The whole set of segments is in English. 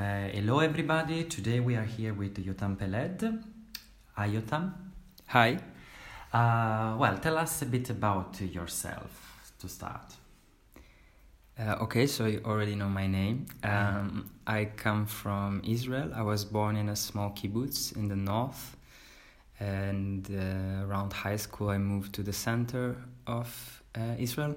Hello everybody, today we are here with Yotam Peled. Hi Yotam. Hi. Well, tell us a bit about yourself to start. Okay, so you already know my name. I come from Israel. I was born in a small kibbutz in the north, and around high school I moved to the center of Israel.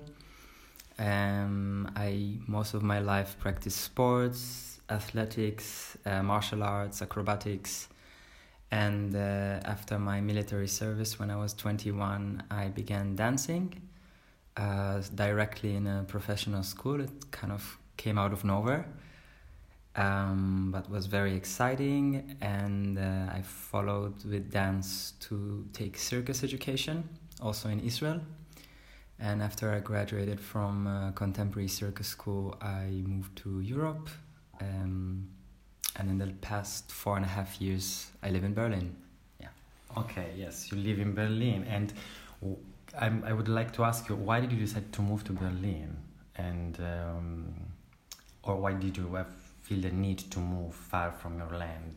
I most of my life practiced sports, athletics, martial arts, acrobatics, and after my military service when I was 21 I began dancing directly in a professional school. It kind of came out of nowhere, but was very exciting, and I followed with dance to take circus education also in Israel. And after I graduated from contemporary circus school, I moved to Europe, and in the past 4.5 years, I live in Berlin. Yeah. Okay, yes, you live in Berlin, and I would like to ask you, why did you decide to move to Berlin, and or why did you feel the need to move far from your land?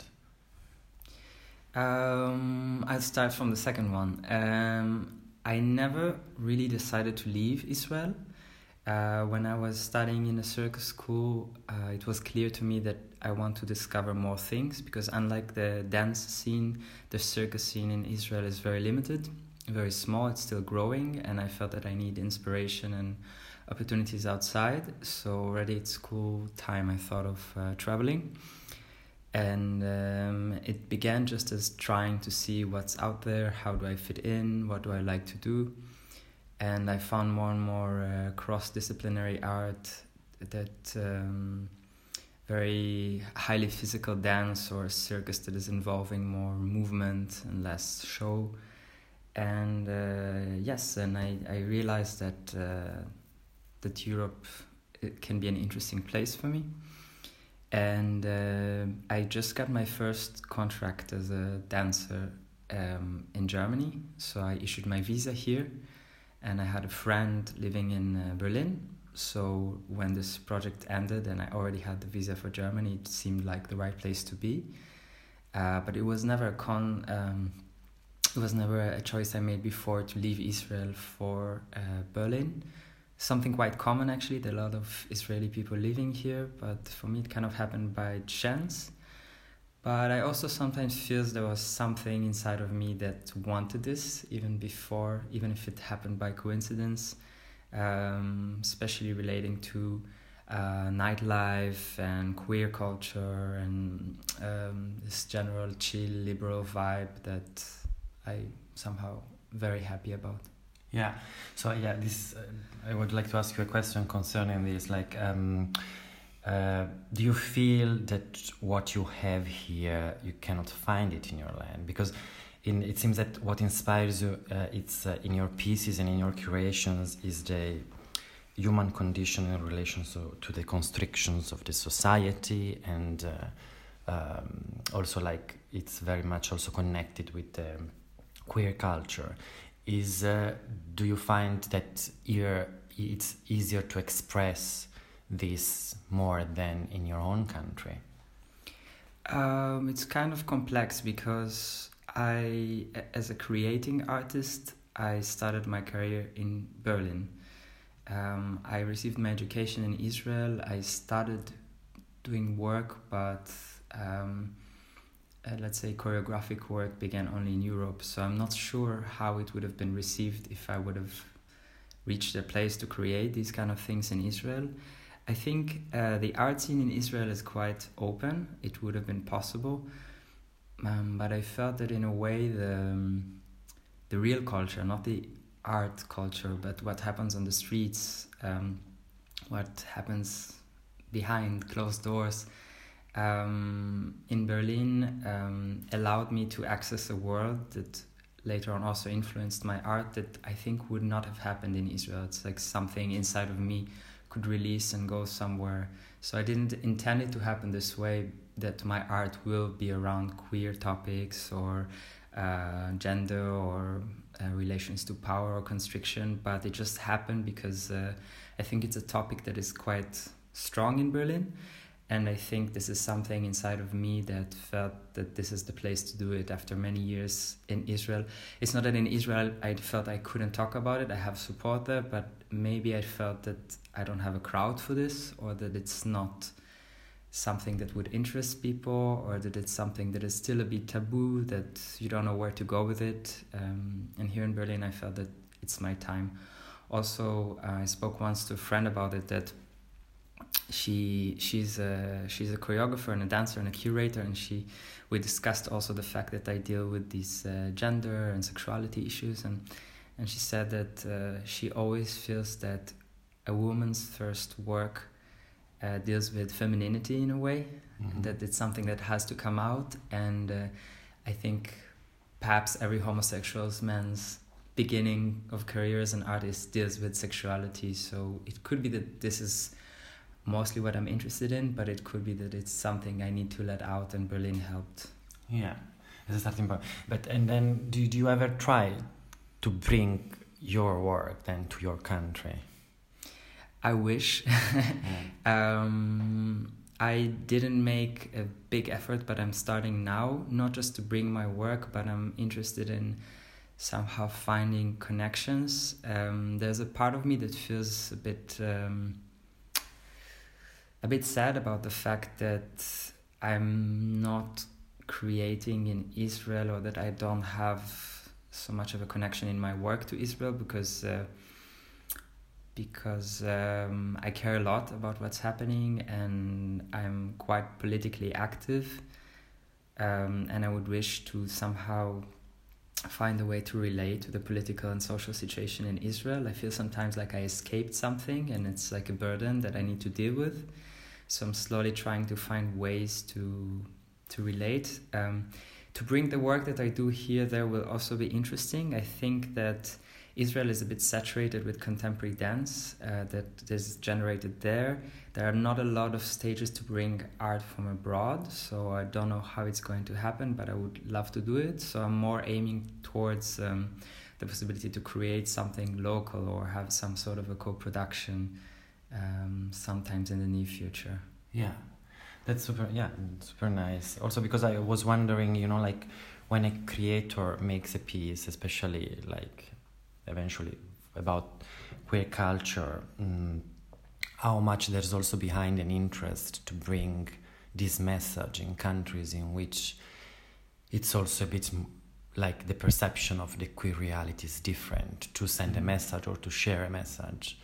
I'll start from the second one. I never really decided to leave Israel. When I was studying in a circus school, it was clear to me that I want to discover more things, because unlike the dance scene, the circus scene in Israel is very limited, very small. It's still growing, and I felt that I need inspiration and opportunities outside. So already at school time I thought of traveling, and it began just as trying to see what's out there, how do I fit in, what do I like to do. And I found more and more cross-disciplinary art, that very highly physical dance or circus that is involving more movement and less show. And I realized that Europe, it can be an interesting place for me. And I just got my first contract as a dancer in Germany. So I issued my visa here, and I had a friend living in Berlin. So when this project ended and I already had the visa for Germany, it seemed like the right place to be. But it was never a choice I made before to leave Israel for Berlin. Something quite common actually, there are a lot of Israeli people living here, but for me it kind of happened by chance. But I also sometimes feel there was something inside of me that wanted this even if it happened by coincidence, especially relating to nightlife and queer culture and this general chill liberal vibe that I somehow very happy about. Yeah, so this I would like to ask you a question concerning this. Do you feel that what you have here you cannot find it in your land? Because it seems that what inspires you, it's in your pieces and in your creations, is the human condition in relation to the constrictions of the society, and also it's very much also connected with the queer culture. Do you find that here it's easier to express this more than in your own country? It's kind of complex, because as a creating artist, I started my career in Berlin. I received my education in Israel. I started doing work, but let's say choreographic work began only in Europe, so I'm not sure how it would have been received if I would have reached a place to create these kind of things in Israel. I think the art scene in Israel is quite open. It would have been possible, but I felt that in a way the real culture, not the art culture, but what happens on the streets, what happens behind closed doors, in Berlin allowed me to access a world that later on also influenced my art that I think would not have happened in Israel. It's like something inside of me could release and go somewhere. So I didn't intend it to happen this way, that my art will be around queer topics or gender or relations to power or constriction, but it just happened because I think it's a topic that is quite strong in Berlin. And I think this is something inside of me that felt that this is the place to do it after many years in Israel. It's not that in Israel I felt I couldn't talk about it. I have support there, but maybe I felt that I don't have a crowd for this, or that it's not something that would interest people, or that it's something that is still a bit taboo, that you don't know where to go with it. And here in Berlin, I felt that it's my time. Also, I spoke once to a friend about it, that she's a choreographer and a dancer and a curator, and we discussed also the fact that I deal with these gender and sexuality issues, and she said that she always feels that a woman's first work deals with femininity in a way, that it's something that has to come out, and I think perhaps every homosexual man's beginning of career as an artist deals with sexuality, so it could be that this is mostly what I'm interested in, but it could be that it's something I need to let out, and Berlin helped. Yeah, it's a starting point. But and then, do you ever try to bring your work then to your country? I wish. I didn't make a big effort, but I'm starting now, not just to bring my work, but I'm interested in somehow finding connections. There's a part of me that feels a bit sad about the fact that I'm not creating in Israel, or that I don't have so much of a connection in my work to Israel, because I care a lot about what's happening, and I'm quite politically active, and I would wish to somehow find a way to relate to the political and social situation in Israel. I feel sometimes like I escaped something, and it's like a burden that I need to deal with. So I'm slowly trying to find ways to relate. To bring the work that I do here there will also be interesting. I think that Israel is a bit saturated with contemporary dance that is generated there. There are not a lot of stages to bring art from abroad, so I don't know how it's going to happen, but I would love to do it. So I'm more aiming towards the possibility to create something local, or have some sort of a co-production sometimes in the near future. Yeah, that's super nice. Also, because I was wondering, like when a creator makes a piece, especially like eventually about queer culture, how much there's also behind an interest to bring this message in countries in which it's also a bit like the perception of the queer reality is different, to send a message or to share a message.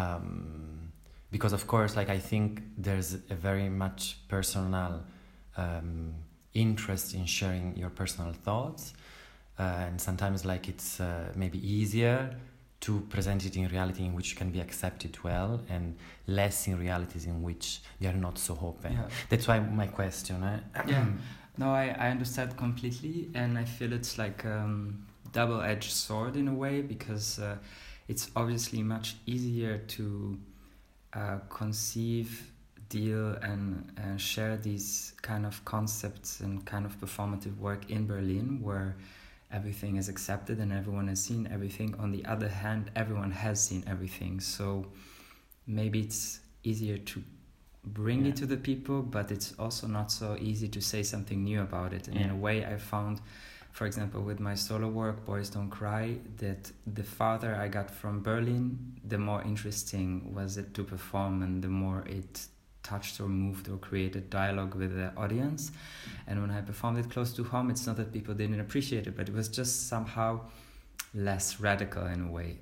Because of course, like I think there's a very much personal interest in sharing your personal thoughts, and sometimes like it's maybe easier to present it in reality in which can be accepted well, and less in realities in which they are not so open. Yeah. That's why my question. No, I understand completely, and I feel it's like double-edged sword in a way, because it's obviously much easier to conceive, deal, and share these kind of concepts and kind of performative work in Berlin, where everything is accepted and everyone has seen everything. On the other hand, everyone has seen everything, so maybe it's easier to bring it to the people, but it's also not so easy to say something new about it. And in a way, I found, for example, with my solo work, Boys Don't Cry, that the farther I got from Berlin, the more interesting was it to perform, and the more it touched or moved or created dialogue with the audience. And when I performed it close to home, it's not that people didn't appreciate it, but it was just somehow less radical in a way.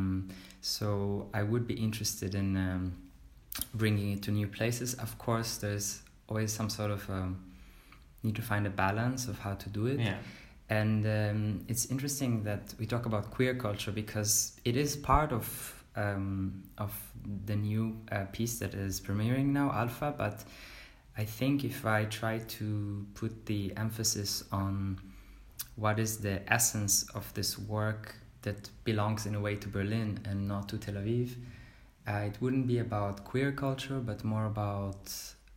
So I would be interested in bringing it to new places. Of course, there's always some sort of need to find a balance of how to do it. Yeah. And it's interesting that we talk about queer culture, because it is part of the new piece that is premiering now, Alpha. But I think if I try to put the emphasis on what is the essence of this work that belongs in a way to Berlin and not to Tel Aviv, it wouldn't be about queer culture, but more about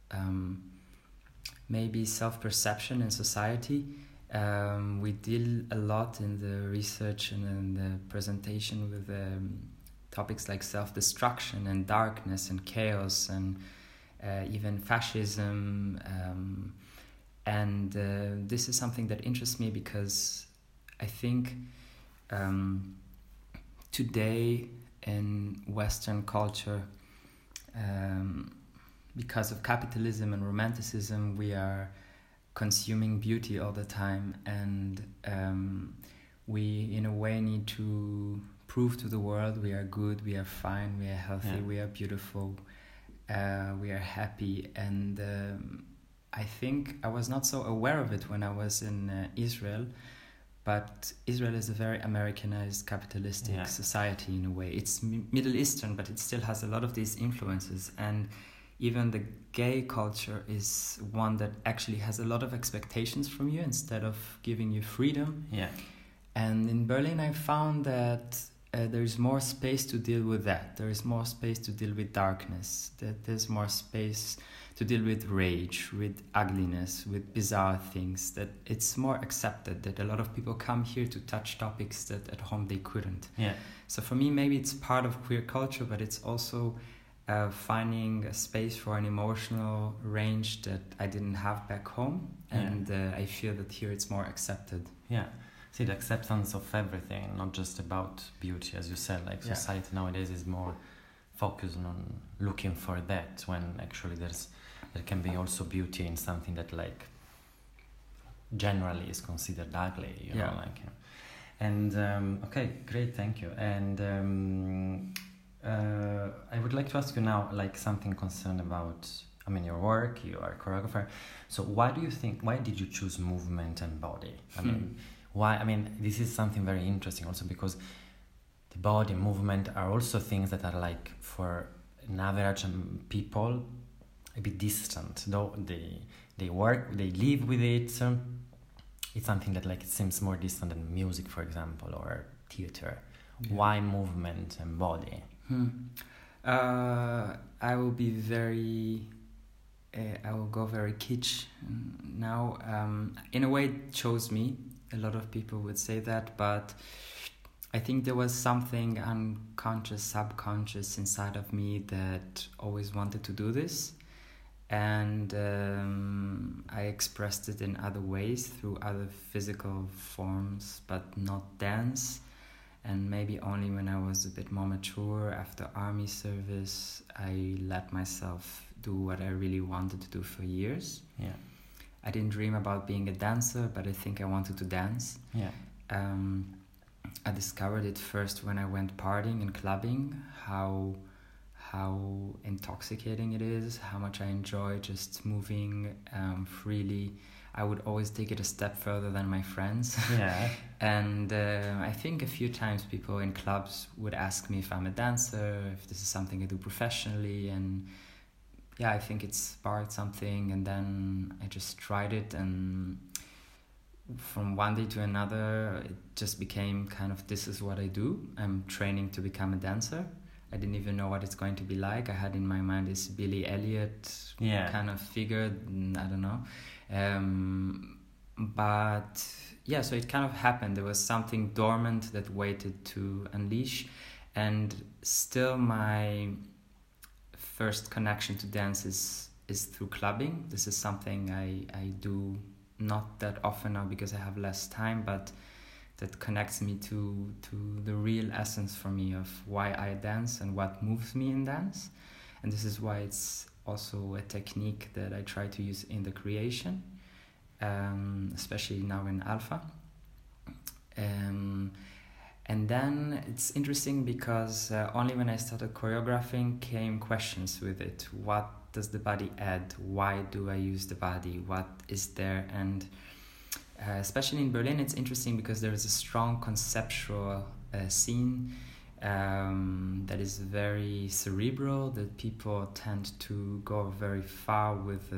maybe self-perception in society. We deal a lot in the research and in the presentation with topics like self-destruction and darkness and chaos, and even fascism. And this is something that interests me because I think today in Western culture, because of capitalism and romanticism, we are consuming beauty all the time, and we in a way need to prove to the world we are good, we are fine, we are healthy, we are beautiful, we are happy. And I think I was not so aware of it when I was in Israel, but Israel is a very Americanized capitalistic society in a way. It's Middle Eastern, but it still has a lot of these influences, and even the gay culture is one that actually has a lot of expectations from you instead of giving you freedom. Yeah. And in Berlin, I found that there is more space to deal with that. There is more space to deal with darkness. That there's more space to deal with rage, with ugliness, with bizarre things. That it's more accepted. That a lot of people come here to touch topics that at home they couldn't. Yeah. So for me, maybe it's part of queer culture, but it's also finding a space for an emotional range that I didn't have back home, and I feel that here it's more accepted. Yeah. See, the acceptance of everything, not just about beauty, as you said. Like society nowadays is more focused on looking for that, when actually there can be also beauty in something that like generally is considered ugly. You know, like. And okay, great, thank you. And I would like to ask you now, like something concerned about, I mean, your work. You are a choreographer. So why did you choose movement and body? I mean, why? I mean, this is something very interesting also because the body movement are also things that are like for an average people a bit distant, though they work, they live with it. It's something that like it seems more distant than music, for example, or theater. Yeah. Why movement and body? I will be very. I will go very kitsch now. In a way, it chose me. A lot of people would say that, but I think there was something unconscious, subconscious inside of me that always wanted to do this. And I expressed it in other ways, through other physical forms, but not dance. And maybe only when I was a bit more mature, after army service, I let myself do what I really wanted to do for years. Yeah. I didn't dream about being a dancer, but I think I wanted to dance. Yeah. I discovered it first when I went partying and clubbing, how intoxicating it is, how much I enjoy just moving freely. I would always take it a step further than my friends. Yeah. And I think a few times people in clubs would ask me if I'm a dancer, if this is something I do professionally, and yeah, I think it sparked something, and then I just tried it, and from one day to another it just became kind of, this is what I do. I'm training to become a dancer. I didn't even know what it's going to be like. I had in my mind this Billy Elliot kind of figure, I don't know. But yeah, so it kind of happened. There was something dormant that waited to unleash, and still my first connection to dance is through clubbing. This is something I do not that often now because I have less time, but that connects me to the real essence for me of why I dance and what moves me in dance. And this is why it's also a technique that I try to use in the creation, especially now in Alpha. And then it's interesting because only when I started choreographing came questions with it. What does the body add? Why do I use the body? What is there? And especially in Berlin, it's interesting because there is a strong conceptual scene that is very cerebral, that people tend to go very far with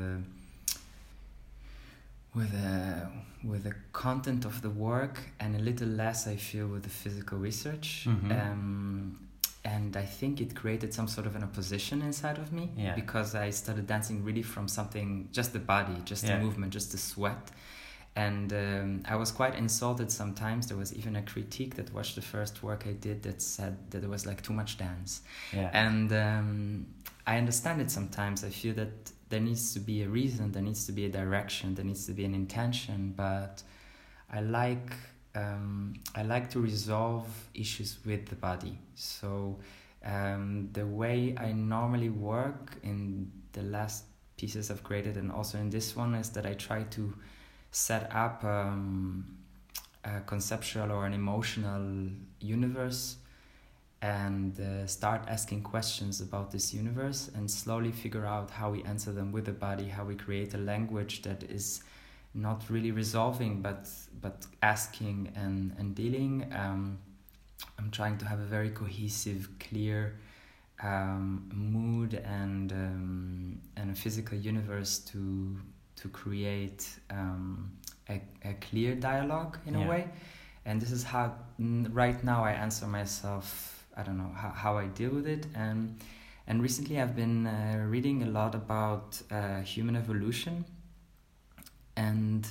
the content of the work, and a little less, I feel, with the physical research. And I think it created some sort of an opposition inside of me, because I started dancing really from something, just the body, just the movement, just the sweat. And I was quite insulted sometimes. There was even a critique that watched the first work I did that said that there was like too much dance. And I understand it sometimes. I feel that there needs to be a reason, there needs to be a direction, there needs to be an intention, but I like to resolve issues with the body. So the way I normally work in the last pieces I've created and also in this one is that I try to set up a conceptual or an emotional universe and start asking questions about this universe and slowly figure out how we answer them with the body, how we create a language that is not really resolving but asking and dealing. I'm trying to have a very cohesive, clear mood and a physical universe to create a clear dialogue in a way. And this is how right now I answer myself. I don't know how I deal with it. And recently I've been reading a lot about human evolution and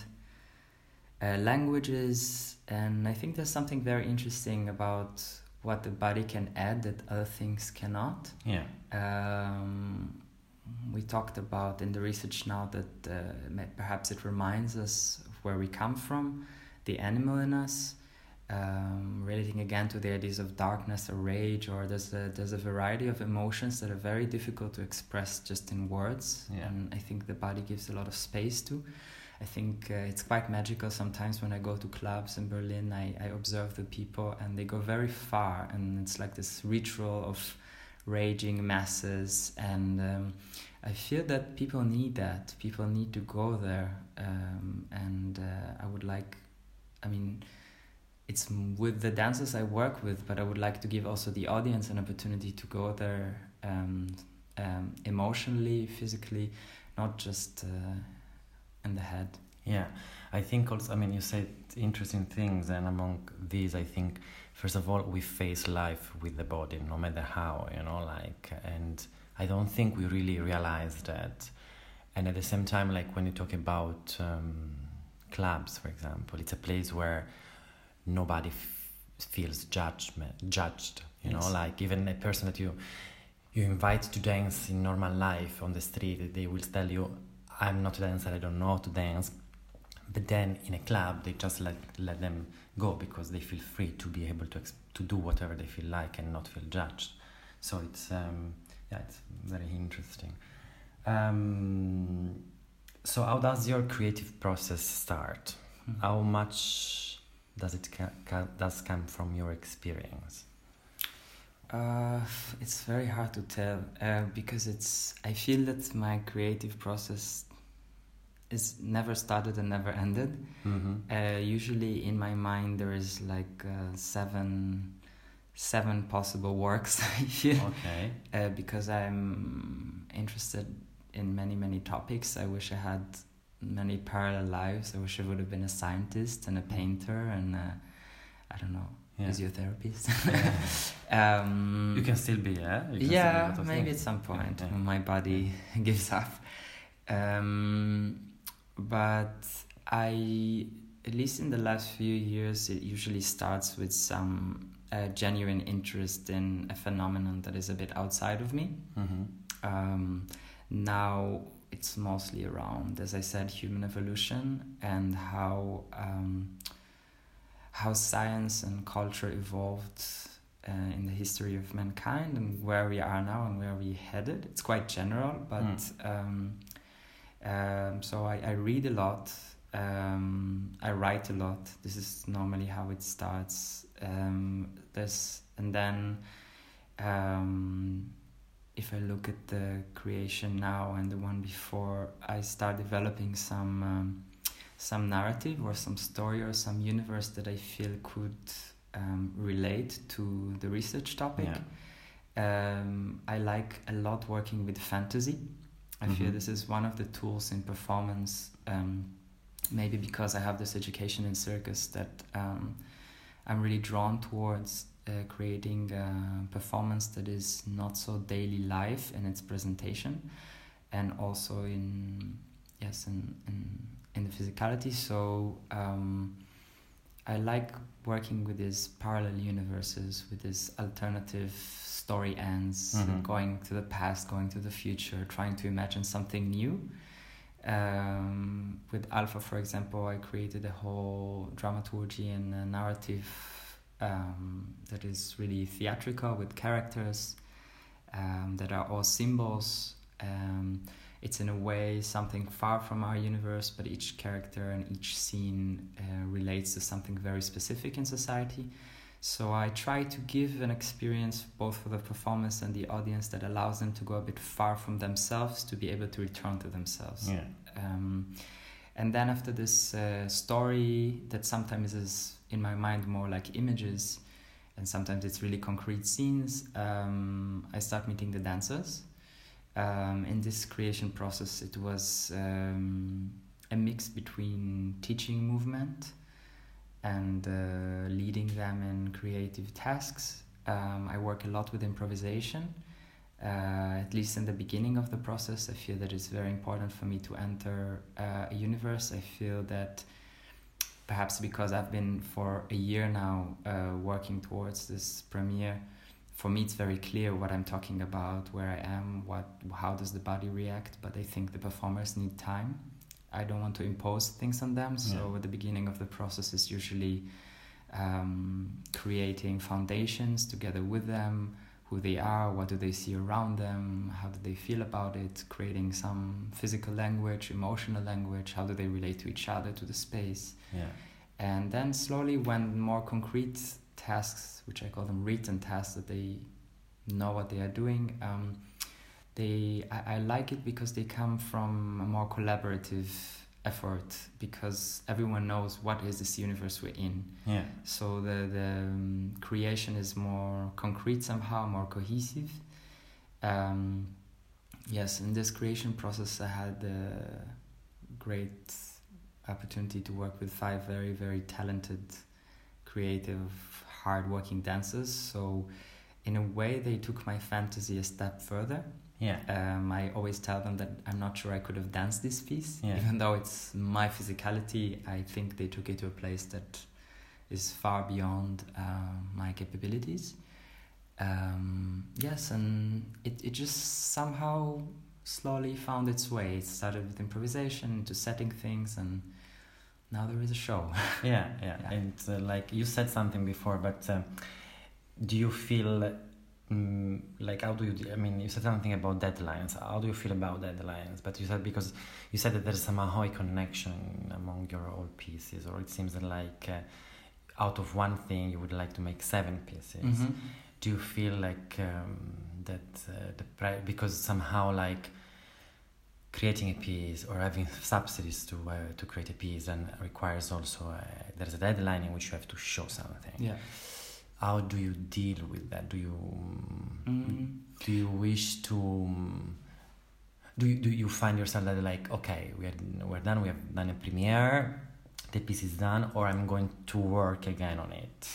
languages, and I think there's something very interesting about what the body can add that other things cannot. We talked about in the research now that perhaps it reminds us of where we come from, the animal in us, relating again to the ideas of darkness or rage, or there's a variety of emotions that are very difficult to express just in words, and I think the body gives a lot of space to. I think it's quite magical sometimes when I go to clubs in Berlin. I observe the people and they go very far, and it's like this ritual of raging masses, and I feel that people need that. People need to go there, and I would like, I mean, it's with the dancers I work with, but I would like to give also the audience an opportunity to go there emotionally, physically, not just in the head. Yeah, I think also, I mean, you said interesting things, and among these, I think, first of all, we face life with the body, no matter how, and I don't think we really realize that. And at the same time, like when you talk about clubs, for example, it's a place where nobody feels judged, like even a person that you invite to dance in normal life on the street, they will tell you, I'm not a dancer, I don't know how to dance. But then in a club, they just let them go because they feel free to be able to do whatever they feel like and not feel judged. So it's it's very interesting. So how does your creative process start? Mm-hmm. How much does it come from your experience? It's very hard to tell because I feel that my creative process is never started and never ended. Mm-hmm. Usually in my mind there is like seven possible works, I feel. Okay. Because I'm interested in many topics. I wish I had many parallel lives. I wish I would have been a scientist and a painter and I don't know, physiotherapist. You can still be, maybe at some point when my body gives up. But at least in the last few years, it usually starts with some genuine interest in a phenomenon that is a bit outside of me. Mm-hmm. Now it's mostly around, as I said, human evolution and how science and culture evolved in the history of mankind and where we are now and where we headed. It's quite general, but so I read a lot, I write a lot. This is normally how it starts. If I look at the creation now and the one before, I start developing some narrative or some story or some universe that I feel could relate to the research topic. I like a lot working with fantasy. I feel this is one of the tools in performance, maybe because I have this education in circus that I'm really drawn towards creating a performance that is not so daily life in its presentation, and also in the physicality. So I like working with these parallel universes, with these alternative story ends, going to the past, going to the future, trying to imagine something new. With Alpha, for example, I created a whole dramaturgy and a narrative that is really theatrical, with characters that are all symbols. It's in a way something far from our universe, but each character and each scene relates to something very specific in society. So I try to give an experience both for the performers and the audience that allows them to go a bit far from themselves to be able to return to themselves. Yeah. And then after this story that sometimes is in my mind more like images and sometimes it's really concrete scenes, I start meeting the dancers. In this creation process, it was a mix between teaching movement and leading them in creative tasks. I work a lot with improvisation. At least in the beginning of the process, I feel that it's very important for me to enter a universe. I feel that perhaps because I've been for a year now working towards this premiere, for me it's very clear what I'm talking about, where I am, how does the body react, but I think the performers need time. I don't want to impose things on them, so at the beginning of the process is usually creating foundations together with them, who they are, what do they see around them, how do they feel about it, creating some physical language, emotional language, how do they relate to each other, to the space. Yeah. And then slowly, when more concrete tasks, which I call them written tasks, that they know what they are doing, I like it because they come from a more collaborative effort, because everyone knows what is this universe we're in. Yeah. So the creation is more concrete somehow, more cohesive. Yes, in this creation process I had a great opportunity to work with 5 very, very talented, creative, hard-working dancers. So in a way they took my fantasy a step further. Yeah. I always tell them that I'm not sure I could have danced this piece. Yeah. Even though it's my physicality, I think they took it to a place that is far beyond my capabilities. Yes, and it just somehow slowly found its way. It started with improvisation, into setting things, and now there is a show. Yeah. And like you said something before, but do you feel like, how do you, I mean, you said something about deadlines. How do you feel about deadlines? But you said, because you said that there's some Ahoy connection among your old pieces, or it seems that like out of one thing you would like to make 7 pieces. Mm-hmm. Do you feel like that because somehow like creating a piece or having subsidies to create a piece and requires also there's a deadline in which you have to show something. Yeah. How do you deal with that? Do you wish to? Do you find yourself that like, okay, we're done. We have done a premiere. The piece is done, or I'm going to work again on it.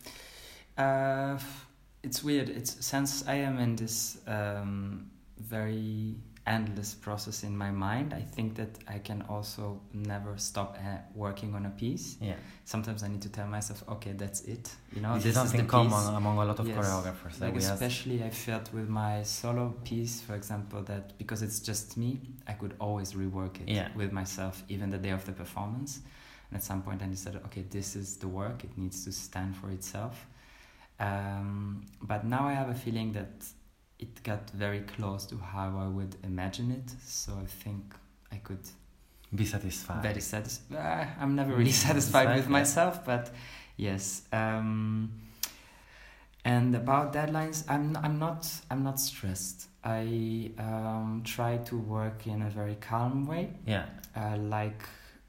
It's weird. Since I am in this very endless process in my mind, I think that I can also never stop working on a piece. Yeah. Sometimes I need to tell myself, okay, that's it. You know, this is something common among a lot of choreographers. Like especially I felt with my solo piece, for example, that because it's just me, I could always rework it with myself, even the day of the performance. And at some point I decided, okay, this is the work. It needs to stand for itself. But now I have a feeling that it got very close to how I would imagine it, so I think I could be satisfied. Very satisfied. I'm never really satisfied with myself, but yes. And about deadlines, I'm not stressed. I try to work in a very calm way. Yeah. I like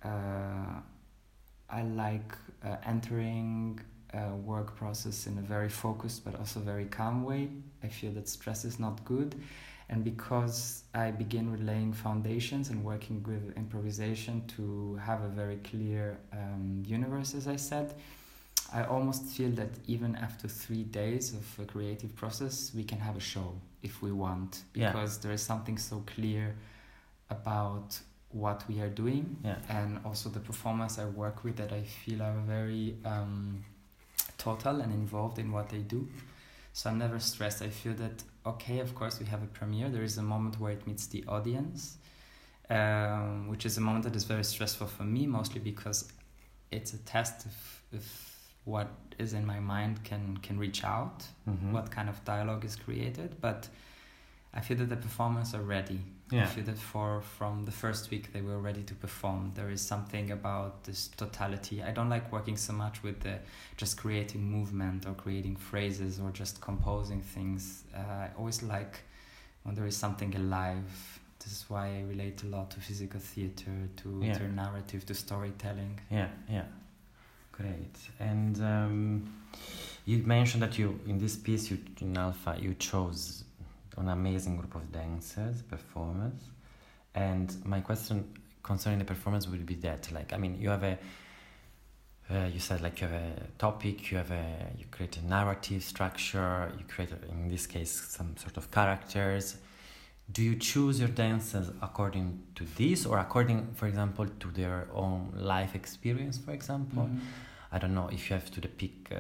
entering work process in a very focused but also very calm way. I feel that stress is not good, and because I begin with laying foundations and working with improvisation to have a very clear universe, as I said, I almost feel that even after 3 days of a creative process we can have a show if we want, because there is something so clear about what we are doing, Yeah. and also the performers I work with that I feel are very total and involved in what they do. So I'm never stressed. I feel that, okay, of course we have a premiere, there is a moment where it meets the audience, which is a moment that is very stressful for me, mostly because it's a test if what is in my mind can reach out, what kind of dialogue is created. But I feel that the performers are ready. Yeah. I feel that from the first week they were ready to perform. There is something about this totality. I don't like working so much with just creating movement or creating phrases or just composing things. I always like when there is something alive. This is why I relate a lot to physical theater, to narrative, to storytelling. Yeah, yeah. Great. And you mentioned that in this piece, in Alpha, you chose an amazing group of dancers, performers. And my question concerning the performance would be that, like, I mean, you have you said, like, you have a topic, you create a narrative structure, you create, in this case, some sort of characters. Do you choose your dancers according to this, or according, for example, to their own life experience, for example? I don't know, if you have to depict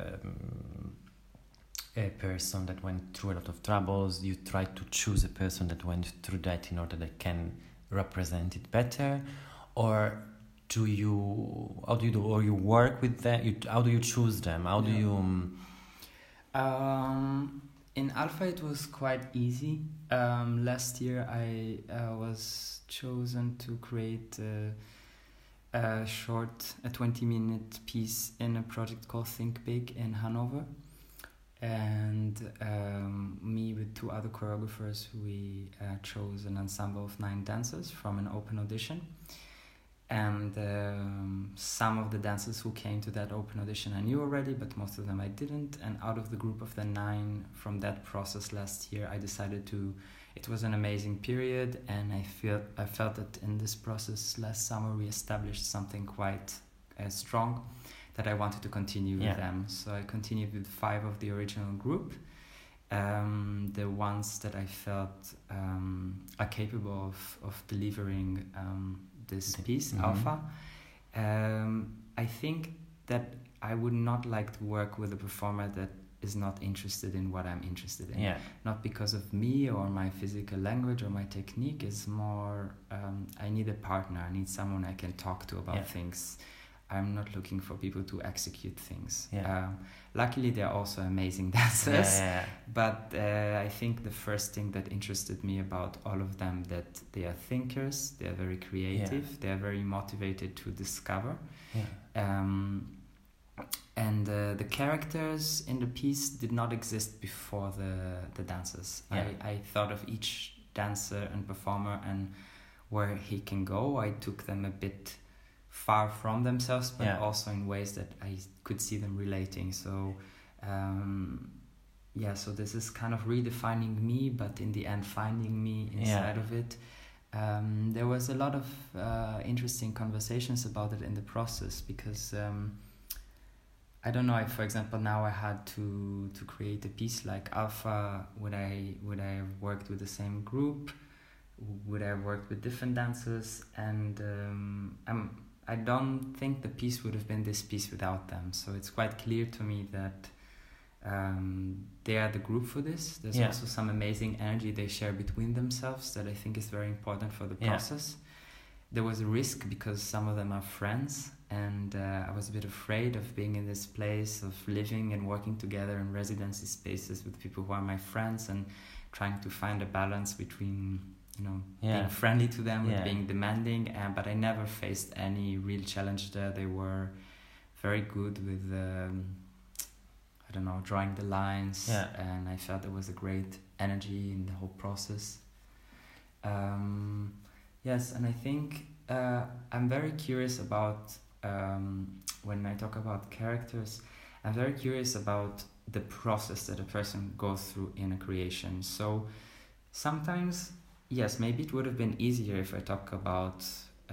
a person that went through a lot of troubles, you try to choose a person that went through that in order that can represent it better, or how do you do, or you work with them? How do you choose them? How do you? In Alpha, it was quite easy. Last year, I was chosen to create a 20-minute piece in a project called Think Big in Hanover. And me with 2 other choreographers, we chose an ensemble of 9 dancers from an open audition. And some of the dancers who came to that open audition I knew already, but most of them I didn't. And out of the group of the 9 from that process last year, I decided it was an amazing period, and I felt that in this process last summer we established something quite strong that I wanted to continue with them. So I continued with 5 of the original group, the ones that I felt are capable of delivering this piece, Alpha. I think that I would not like to work with a performer that is not interested in what I'm interested in. Not because of me or my physical language or my technique. It's more, I need a partner. I need someone I can talk to about things. I'm not looking for people to execute things. Luckily, they're also amazing dancers. But I think the first thing that interested me about all of them, that they are thinkers, they are very creative, they are very motivated to discover. And the characters in the piece did not exist before the dancers. I thought of each dancer and performer and where he can go. I took them a bit far from themselves, but also in ways that I could see them relating. So so this is kind of redefining me, but in the end finding me inside of it. There was a lot of interesting conversations about it in the process, because I don't know if, for example, now I had to create a piece like Alpha. Would I have worked with the same group? Would I have worked with different dancers? And I don't think the piece would have been this piece without them. So it's quite clear to me that they are the group for this. There's also some amazing energy they share between themselves that I think is very important for the process. There was a risk because some of them are friends, and I was a bit afraid of being in this place of living and working together in residency spaces with people who are my friends, and trying to find a balance between being friendly to them and being demanding. But I never faced any real challenge there. They were very good with drawing the lines, and I felt there was a great energy in the whole process. And I think I'm very curious about, when I talk about characters, I'm very curious about the process that a person goes through in a creation. So sometimes, yes, maybe it would have been easier if I talk about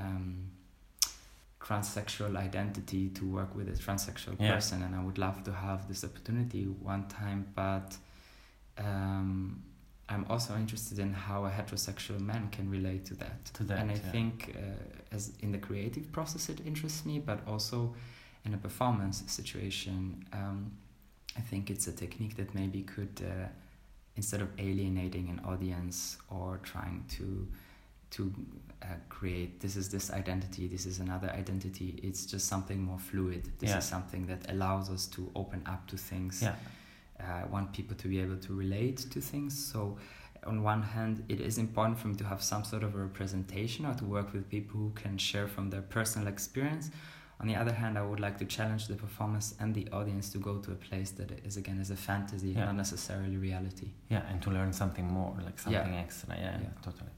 transsexual identity, to work with a transsexual person, and I would love to have this opportunity one time, but I'm also interested in how a heterosexual man can relate to that. And I think as in the creative process it interests me, but also in a performance situation, I think it's a technique that maybe could, instead of alienating an audience or trying to create this identity, this is another identity, it's just something more fluid. This is something that allows us to open up to things. I want people to be able to relate to things. So on one hand, it is important for me to have some sort of a representation or to work with people who can share from their personal experience. On the other hand, I would like to challenge the performers and the audience to go to a place that is a fantasy, not necessarily reality. Yeah, and to learn something more, like something extra. Yeah, totally.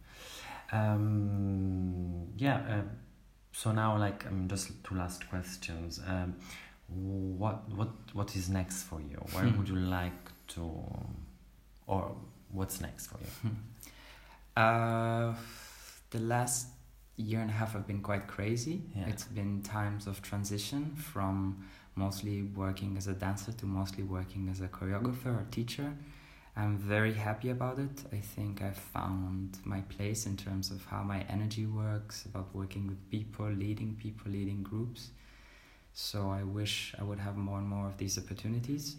So now, like, just two last questions. What is next for you? Where would you like to, or what's next for you? The last year and a half have been quite crazy. It's been times of transition from mostly working as a dancer to mostly working as a choreographer or teacher. I'm very happy about it. I think I've found my place in terms of how my energy works, about working with people, leading groups. So I wish I would have more and more of these opportunities.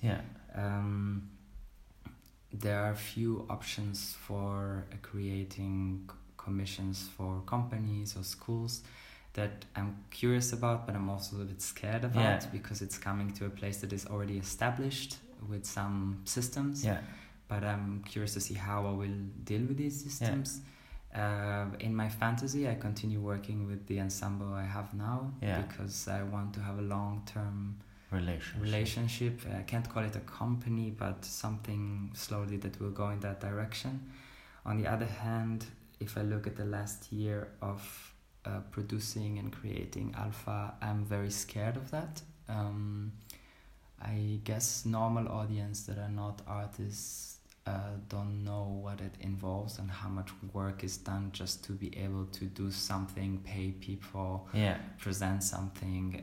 There are a few options for creating commissions for companies or schools that I'm curious about, but I'm also a bit scared about because it's coming to a place that is already established with some systems. But I'm curious to see how I will deal with these systems. In my fantasy, I continue working with the ensemble I have now because I want to have a long-term relationship. I can't call it a company, but something slowly that will go in that direction. On the other hand, if I look at the last year of producing and creating Alpha, I'm very scared of that. I guess normal audience that are not artists don't know what it involves and how much work is done just to be able to do something, pay people, present something.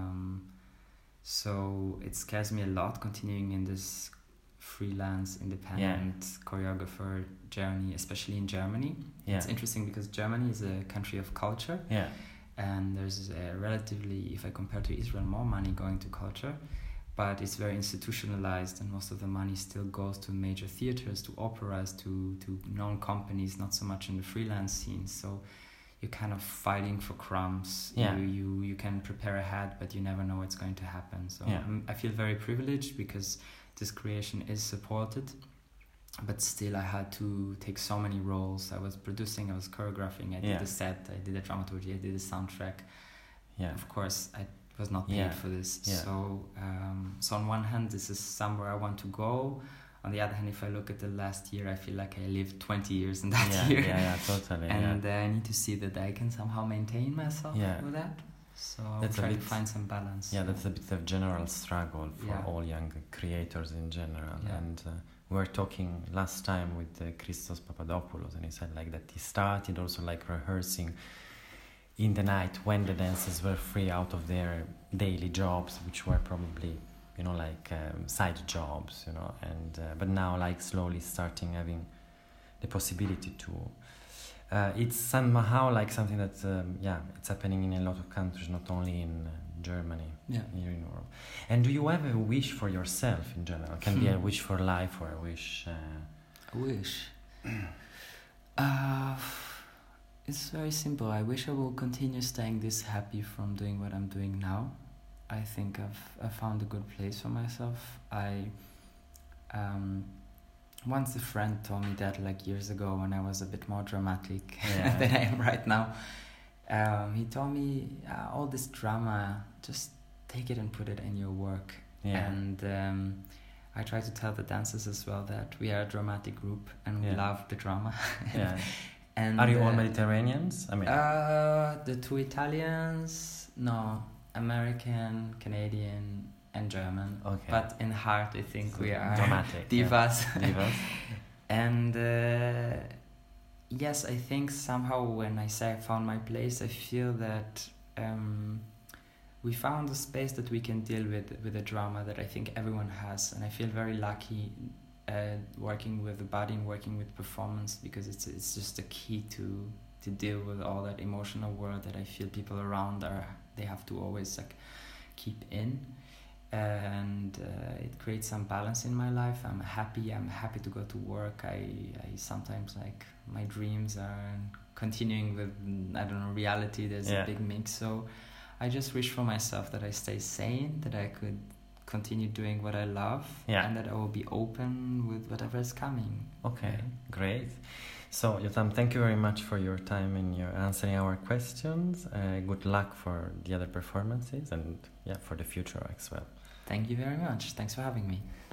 So it scares me a lot continuing in this freelance, independent choreographer journey, especially in Germany. It's interesting because Germany is a country of culture. And there's relatively, if I compare to Israel, more money going to culture. But it's very institutionalized, and most of the money still goes to major theaters, to operas, to known companies, not so much in the freelance scene. So you're kind of fighting for crumbs. You can prepare ahead, but you never know what's going to happen. So I feel very privileged because this creation is supported. But still, I had to take so many roles. I was producing, I was choreographing, I did the set, I did the dramaturgy, I did the soundtrack. Of course, I was not paid for this. So on one hand, this is somewhere I want to go. On the other hand, if I look at the last year, I feel like I lived 20 years in that year. Totally. And I need to see that I can somehow maintain myself with that. So I'll try to find some balance. That's a bit of general struggle for all young creators in general. And we were talking last time with Christos Papadopoulos, and he said like that he started also like rehearsing in the night when the dancers were free out of their daily jobs, which were probably, side jobs, and but now like slowly starting having the possibility to. It's somehow like something that, it's happening in a lot of countries, not only in Germany, here in Europe. And do you have a wish for yourself in general? Can be a wish for life or a wish. A wish. It's very simple. I wish I will continue staying this happy from doing what I'm doing now. I think I've found a good place for myself. Once a friend told me that like years ago when I was a bit more dramatic than I am right now. He told me, all this drama, just take it and put it in your work. And I try to tell the dancers as well that we are a dramatic group and we love the drama. And are you all Mediterraneans? I mean, the two Italians, no, American, Canadian, and German. Okay. But in heart, I think we are dramatic divas. Divas. And yes, I think somehow when I say I found my place, I feel that we found a space that we can deal with the drama that I think everyone has, and I feel very lucky working with the body and working with performance, because it's just the key to deal with all that emotional world that I feel people around they have to always like keep in, and it creates some balance in my life. I'm happy to go to work. I sometimes, like, my dreams are continuing with, I don't know, reality. There's a big mix, so I just wish for myself that I stay sane, that I could continue doing what I love, and that I will be open with whatever is coming. Okay, great. So, Yotam, thank you very much for your time and your answering our questions. Good luck for the other performances and for the future as well. Thank you very much. Thanks for having me.